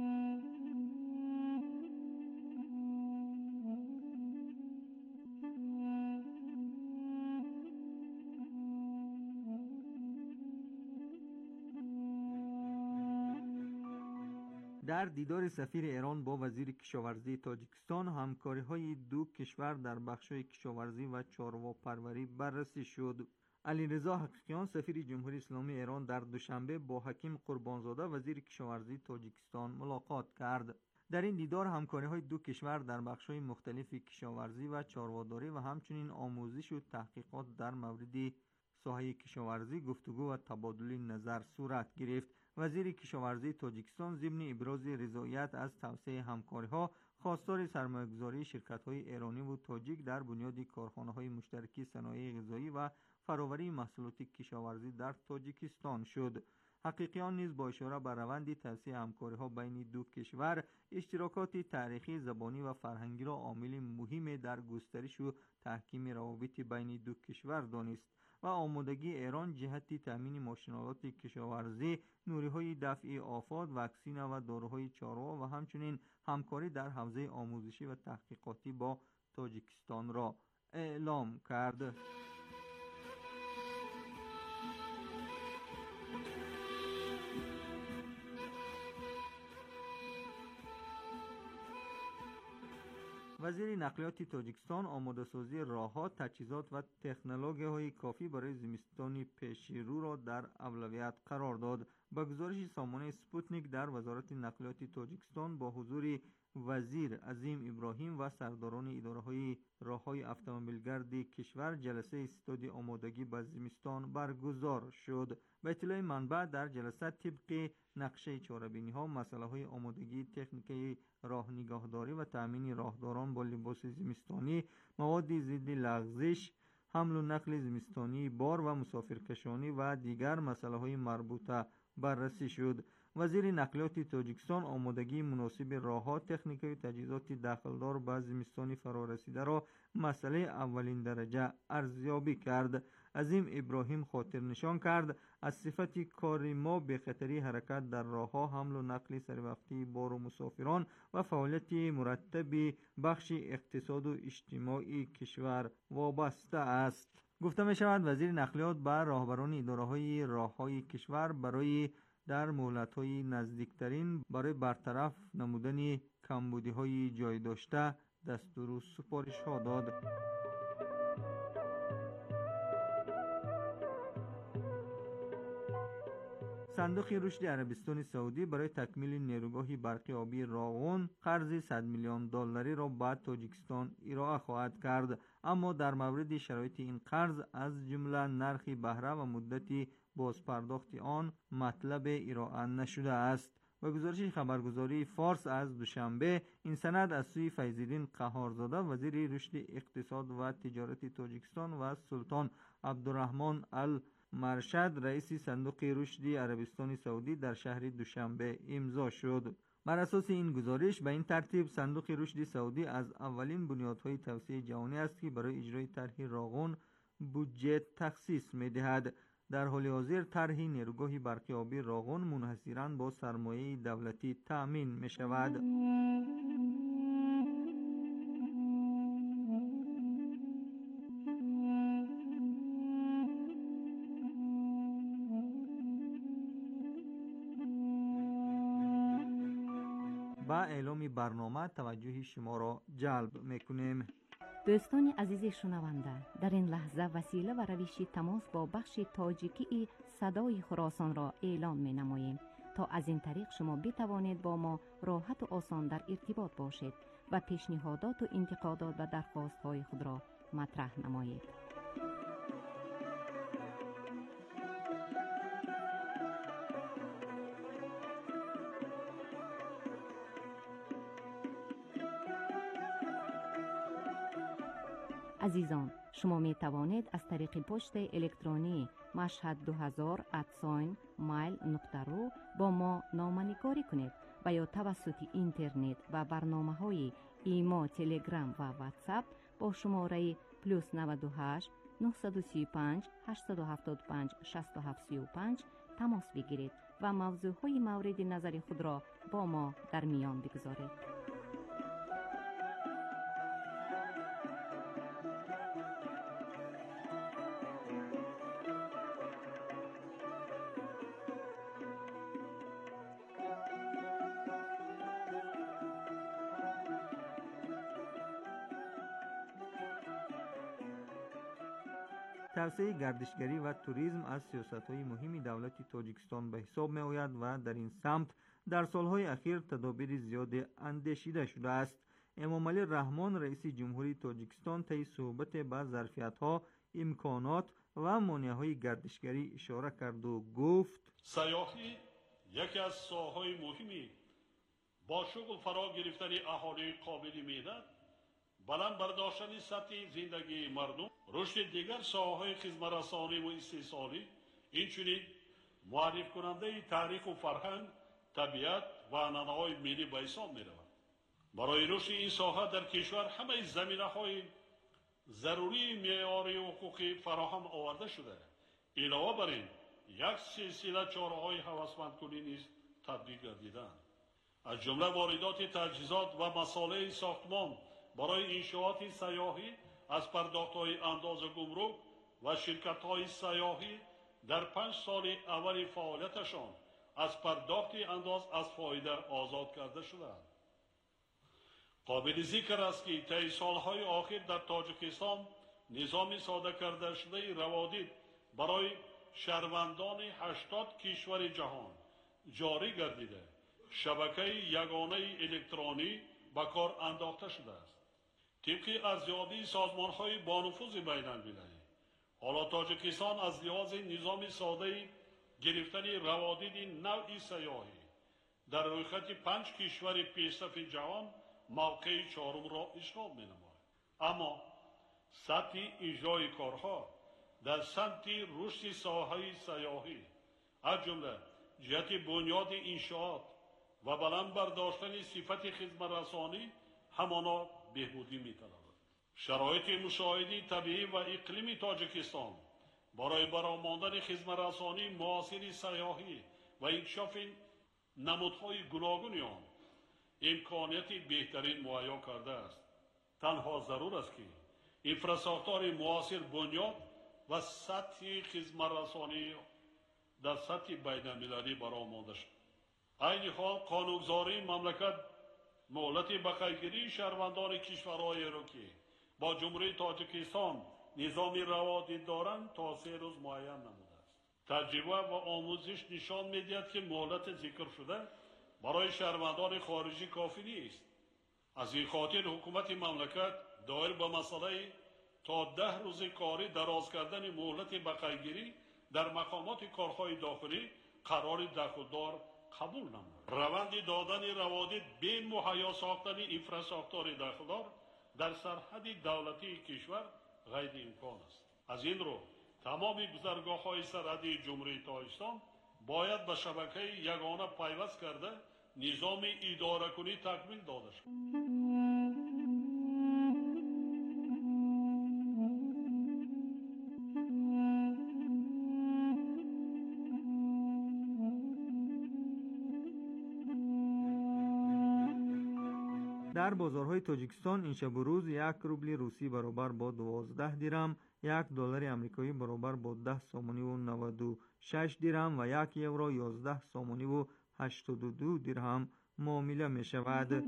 در دیدار سفیر ایران با وزیر کشاورزی تاجیکستان، همکاری‌های دو کشور در بخش‌های کشاورزی و چارواپروری بررسی شد. علیرضا حقیقیان سفیر جمهوری اسلامی ایران در دوشنبه با حکیم قربانزاده وزیر کشاورزی تاجیکستان ملاقات کرد. در این دیدار همکاری‌های دو کشور در بخش‌های مختلف کشاورزی و چارواداری و همچنین آموزش و تحقیقات در مورد ساحه کشاورزی گفتگو و تبادل نظر صورت گرفت. وزیر کشاورزی تاجیکستان ضمن ابراز رضایت از توسعه همکاری‌ها خواستار سرمایه‌گذاری شرکت‌های ایرانی و تاجیک در بنیاد کارخانه‌های مشترک صنایع غذایی و فراوری محصولات کشاورزی در تاجیکستان شد. حقیقیان نیز با اشاره به روند توسعه همکاری‌ها بین دو کشور، اشتراکات تاریخی، زبانی و فرهنگی را عامل مهم در گسترش و تحکیم روابط بین دو کشور دانست و آمادگی ایران جهت تامین ماشین‌آلات کشاورزی، نوری‌های دفع آفات، واکسن و داروهای چاروا و همچنین همکاری در حوزه آموزشی و تحقیقاتی با تاجیکستان را اعلام کرد. وزیر نقلیات تاجیکستان آماده سازی راه‌ها، تجهیزات و تکنولوژی‌های کافی برای زمستان پیش رو را در اولویت قرار داد. با گزارش سامانه سپوتنیک، در وزارت نقلیات تاجیکستان با حضور وزیر عظیم ابراهیم و سرداران اداره‌های راه‌های اتومبیلگرد کشور جلسه استادی آمادگی به زمستان برگزار شد. به اطلاع منبع، در جلسه طبق نقشه چاره‌بینی‌ها مسائل آمادگی تکنیکی راه نگهداری و تأمین راهداران با لباس زمستانی، مواد ضد لغزش، حمل و نقل زمستانی، بار و مسافرکشانی و دیگر مسائل مربوطه بررسی شد. وزیر نقلیات تاجیکستان آمادگی مناسب راه‌ها، تکنیکی و تجهیزات داخلدار به زمستان فرارسیده را مسئله اولین درجه ارزیابی کرد. عظیم ابراهیم خاطر نشان کرد از صفت کار ما به خطری حرکت در راه‌ها، حمل و نقل سروقتی بار و مسافران و فعالیت مرتب بخش اقتصاد و اجتماعی کشور وابسته است. گفته می شود وزیر نقلیات به راهبران اداره‌های راه‌های کشور برای در مهلت‌های نزدیکترین برای برطرف نمودن کمبودی‌های جای داشته دستور و سفارش‌ها داد. صندوق رشد عربستان سعودی برای تکمیل نیروگاه برقی آبی راغون قرض 100 میلیون دلاری را به تاجیکستان ارائه خواهد کرد، اما در مورد شرایط این قرض از جمله نرخ بهره و مدت بازپرداخت آن مطلب ارائه نشده است. و گزارش خبرگزاری فارس از دوشنبه، این سند از سوی فیض‌الدین قهارزاده وزیر رشد اقتصاد و تجارت تاجیکستان و سلطان عبدالرحمن مرشد رئیس صندوق رشد عربستان سعودی در شهر دوشنبه امضا شد. بر اساس این گزارش به این ترتیب صندوق رشد سعودی از اولین بنیادهای توسعه جهانی است که برای اجرای طرح راغون بودجه تخصیص می‌دهد. در حال حاضر طرح نیروگاه برقی آبی راغون منحصراً با سرمایه دولتی تأمین می‌شود. با اعلام برنامه توجه شما را جلب میکنیم. دوستان عزیز شنونده، در این لحظه وسیله و روش تماس با بخش تاجیکی صدای خراسان را اعلان می نماییم تا از این طریق شما بتوانید با ما راحت و آسان در ارتباط باشید و پیشنهادات و انتقادات و درخواست های خود را مطرح نمایید. عزیزان، شما می توانید از طریق پست الکترونی mashhad2000@mail.ru با ما نامه‌نگاری کنید و یا توسط اینترنت و برنامه‌های ایما، تلگرام و واتساپ با شماره +98 935 875 6735 تماس بگیرید و موضوعهای مورد نظر خود را با ما در میان بگذارید. توسعه گردشگری و توریسم از سیاست‌های مهم دولت تاجیکستان به حساب می‌آید و در این سمت در سالهای اخیر تدابیر زیاد اندیشیده شده است. امامعلی رحمان رئیس جمهوری تاجیکستان طی صحبت به ظرفیت‌ها، امکانات و مانع‌های گردشگری اشاره کرد و گفت: سیاحی یکی از ساحه‌های مهمی با شغل فرا گرفتن اهالی قابل معیشت، بلند برداشتن سطح زندگی مردم، رشد دیگر ساحه‌های خدمت‌رسانی و استحصالی، اینچنین معرفی کننده تاریخ و فرهنگ، طبیعت و عنعنه‌های ملی به حساب می‌رود. برای رشد این ساحه در کشور همه زمینه‌های ضروری معیاری و حقوقی فراهم آورده شده. علاوه بر این یک سلسله چاره‌های هوسمندکنی نیز تطبیق گردیده‌اند. از جمله واردات تجهیزات و مصالح ساختمان برای انشاءات سیاحی از پرداخت‌های انداز گمرک و شرکت‌های سیاحی در 5 سال اول فعالیتشان از پرداخت انداز از فایده آزاد کرده شدند. قابل ذکر است که طی سالهای آخر در تاجیکستان نظام ساده کرده شده روادید برای شهروندان 80 کشور جهان جاری گردیده شبکه یگانه الکترونی به کار انداخته شده است. طبق ارزیابی سازمان‌های با نفوذ بین‌المللی، حالا تاجیکستان از لحاظ نظام ساده گرفتن روادید نوعی سیاحی در رویخط 5 کشور پیشرفت جهان موقع 4 را اشغال می‌نماید. اما سطح اجرای کارها در سمت رشد ساحه سیاحی از جمله جهت بنیاد انشاءات و بلند برداشتن صفت خدمت‌رسانی همانا بهبودی می‌طلبد. شرایط مشاهده طبیعی و اقلیمی تاجیکستان برای برآمدن خدمت‌رسانی معاصر سیاحی و انکشاف نمودهای گوناگون آن امکانیت بهترین مهیا کرده است. تنها ضرور است که انفراستراکچور معاصر بنیاد و سطح خدمت‌رسانی در سطح بین‌المللی برآمده شد. عین حال قانونگذاری مملکت مهلت بقیه‌گیری شهروندان کشورهای را که با جمهوری تاجیکستان نظامی روابط دارند تا 3 روز معین نموده است. تجربه و آموزش نشان می‌دهد که مهلت ذکر شده برای شهروندان خارجی کافی نیست. از این خاطر حکومت مملکت دایر به مسئله تا 10 روز کاری دراز کردن مهلت بقیه‌گیری در مقامات کارهای داخلی قرار دخلدار قبول نمود. روند دادن روابط بین مهیا ساختن انفراستراکچور دخلدار در سرحد دولتی کشور غیر امکان است. از این رو تمام گذرگاه‌های سرحدی جمهوری تاجیکستان باید به شبکه یگانه پیوست کرده نظام اداره کنی تکمیل داده شد. در بازارهای تاجیکستان این شب و روز 1 روبل روسی برابر با 12 درم، 1 دلار آمریکایی برابر با 10 سامانی و 96 درم و 1 یورو 11 سامانی و 82 درهم معامله می شود.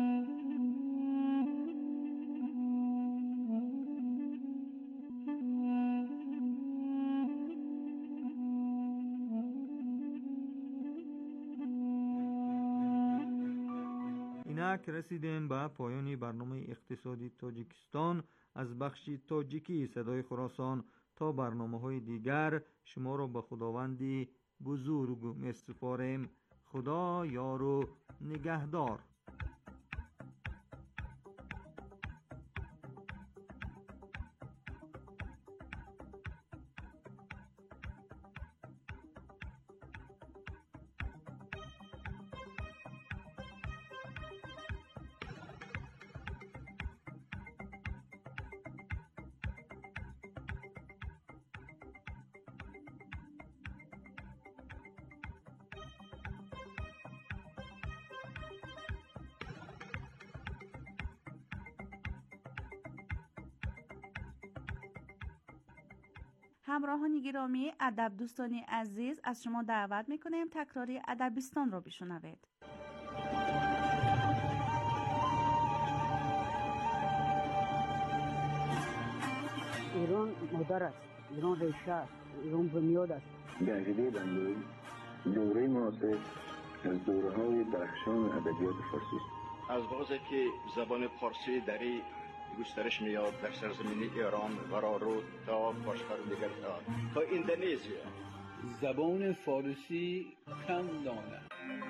اینک رسیدیم به پایان برنامه اقتصادی تاجیکستان از بخش تاجیکی صدای خراسان. تا برنامه‌های دیگر شما را به خداوندی بزرگ می‌سپاریم. خدا یار و نگهدار. همراهان گرامی، ادب دوستان عزیز، از شما دعوت میکنیم تکراری ادبستان را بشنوید. ایران مادر است، ایران ریشه است، ایران بنیاد است. گنجیده بندوی دوره معاصر از دوره‌های درخشان ادبیات فارسی است. از بازی که زبان فارسی دری گسترش میاد در سرزمین ایران ورارو تا باشقرونیگر تا اندونزیا. زبان فارسی کم دانه.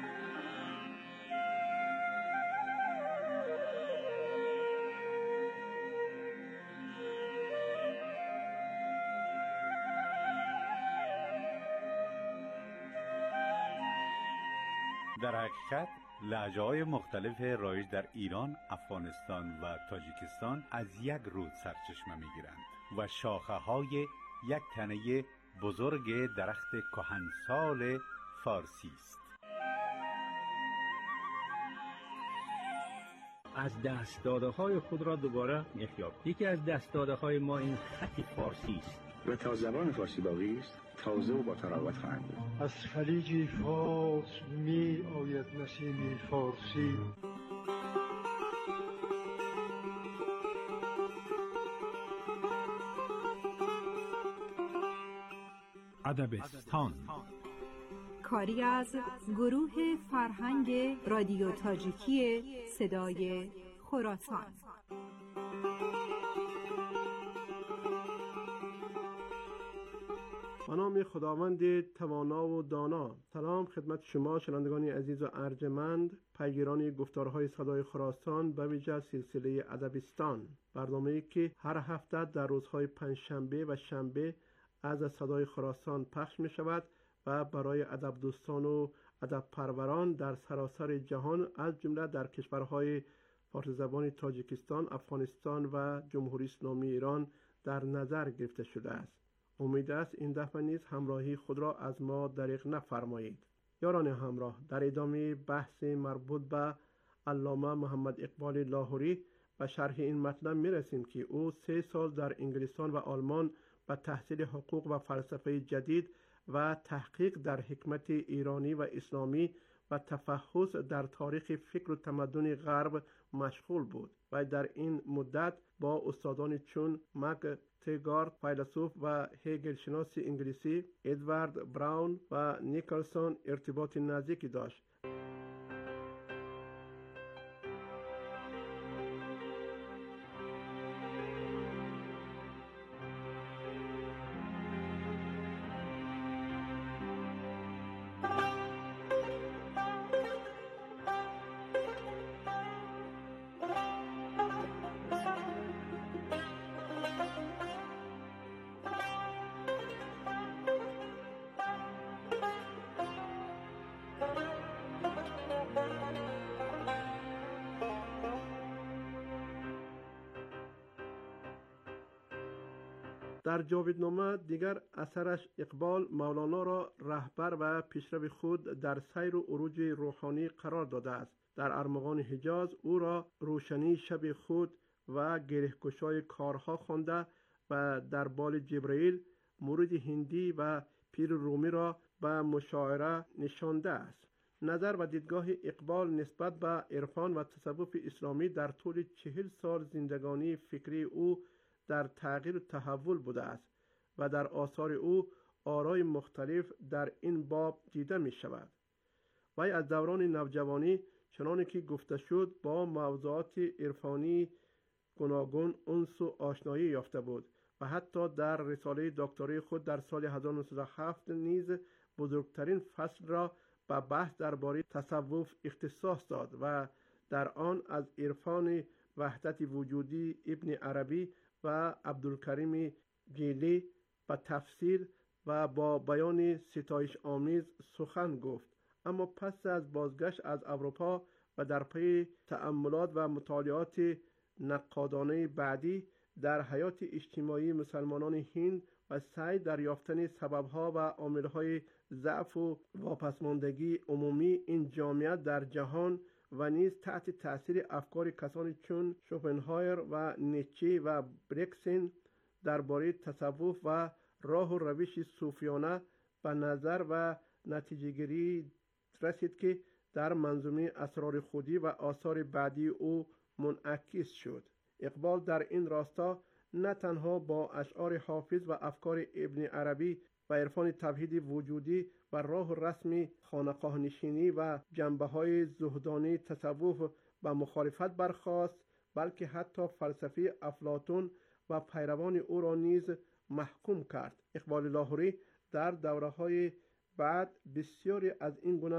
در حقیقت لهجه‌های مختلف رایج در ایران، افغانستان و تاجیکستان از یک رود سرچشمه می‌گیرند و شاخه‌های یک تنه بزرگ درخت کهنسال فارسی است. از دست‌داده‌های خود را دوباره می‌یابیم. یکی از دست‌داده‌های ما این خط فارسی است و تا زبان فارسی باقی است تازه و با تراوت خواهند بود. از خلیج فارس می آید نسیم فارسی. ادبستان کاری از گروه فرهنگ رادیو تاجیکی صدای خراسان. به نام خداوند توانا و دانا. سلام خدمت شما شنوندگان عزیز و ارجمند، پیگیران گفتارهای صدای خراسان، به ویژه سلسله ادبستان، برنامه‌ای که هر هفته در روزهای پنجشنبه و شنبه از صدای خراسان پخش می شود و برای ادب دوستان و ادب پروران در سراسر جهان از جمله در کشورهای فارسی زبان تاجیکستان، افغانستان و جمهوری اسلامی ایران در نظر گرفته شده است. امید است این دفعه نیز همراهی خود را از ما دریغ نفرمایید. یاران همراه، در ادامه بحث مربوط به علامه محمد اقبال لاهوری و شرح این مطلب میرسیم که او 3 سال در انگلستان و آلمان به تحصیل حقوق و فلسفه جدید و تحقیق در حکمت ایرانی و اسلامی و تفحص در تاریخ فکر و تمدن غرب مشغول بود و در این مدت با استادان چون مک تگارت فیلسوف و هگل شناس انگلیسی، ادوارد براون و نیکلسون ارتباط نزدیکی داشت. در جاویدنامه دیگر اثرش اقبال مولانا را رهبر و پیشرو خود در سیر و عروج روحانی قرار داده است. در ارمغان حجاز او را روشنی شب خود و گره‌گشای کارها خوانده و در بال جبرئیل مورد هندی و پیر رومی را به مشاعره نشانده است. نظر و دیدگاه اقبال نسبت به عرفان و تصوف اسلامی در طول 40 سال زندگانی فکری او در تغییر و تحول بوده است و در آثار او آرای مختلف در این باب دیده می شود. وی از دوران نوجوانی چنانه که گفته شد با موضوعات عرفانی گوناگون انس و آشنایی یافته بود و حتی در رساله دکترای خود در سال 1907 نیز بزرگترین فصل را به بحث درباره تصوف اختصاص داد و در آن از عرفان وحدت وجودی ابن عربی و عبدالکریم جیلی به تفصیل و با بیان ستایش آمیز سخن گفت. اما پس از بازگشت از اروپا و در پی تأملات و مطالعات نقادانه بعدی در حیات اجتماعی مسلمانان هند و سعی در یافتن سببها و عاملهای ضعف و واپسماندگی عمومی این جامعه در جهان و نیز تحت تأثیر افکار کسانی چون شوپنهایر و نیچه و برکسن درباره تصوف و راه و روش صوفیانه به نظر و نتیجه‌گیری رسید که در منظومه اسرار خودی و آثار بعدی او منعکس شد. اقبال در این راستا نه تنها با اشعار حافظ و افکار ابن عربی و عرفان توحید وجودی و راه و رسم خانقاه نشینی و جنبه‌های زهدانه تصوف به مخالفت برخاست، بلکه حتی فلسفه افلاطون و پیروان او را نیز محکوم کرد. اقبال لاهوری در دوره‌های بعد بسیاری از این گونه